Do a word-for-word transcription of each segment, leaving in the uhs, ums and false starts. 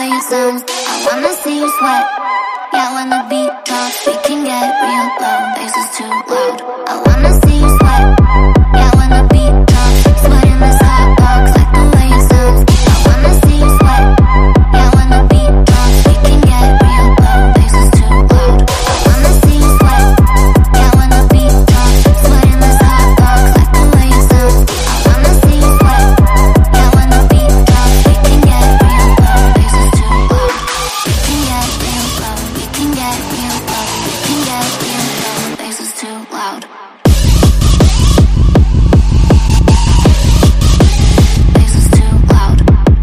way it sounds. I wanna see you sweat. Yeah, when the beat drops, we can get real low. Bass is too loud. I wanna see you sweat. Yeah, when the beat drops, sweat in this hot box, like the way it sounds. I wanna see you sweat. Yeah, when the beat drops, we can get real low. Bass is too loud. I wanna see you sweat. Yeah, when the beat drops, sweat in this hot box, like the way it sounds. I wanna see you sweat. Yeah, when the beat drops, we can get real low. Bass is too loud. We can get real low. We can get real low. We can get real low. Bass is too loud. Bass is too loud.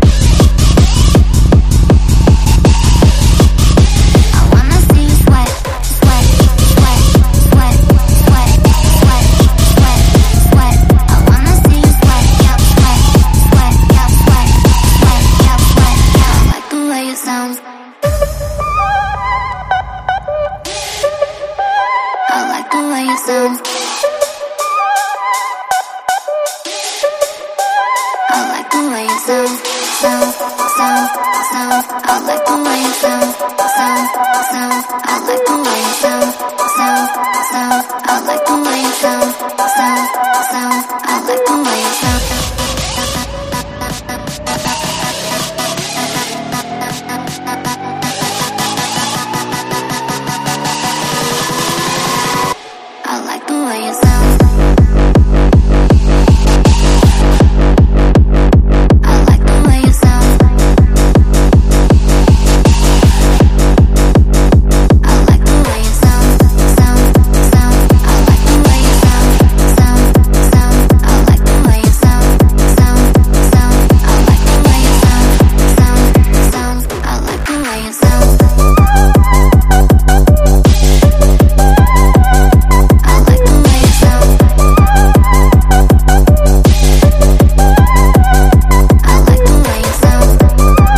I wanna see you sweat, sweat, sweat, sweat, sweat, sweat, sweat, sweat. I wanna see you sweat, yeah, sweat, sweat, yeah, sweat, sweat, yeah, sweat, yeah. I like the way it sounds. I like the way it sounds. I like the way it sounds, sounds, sounds, sounds.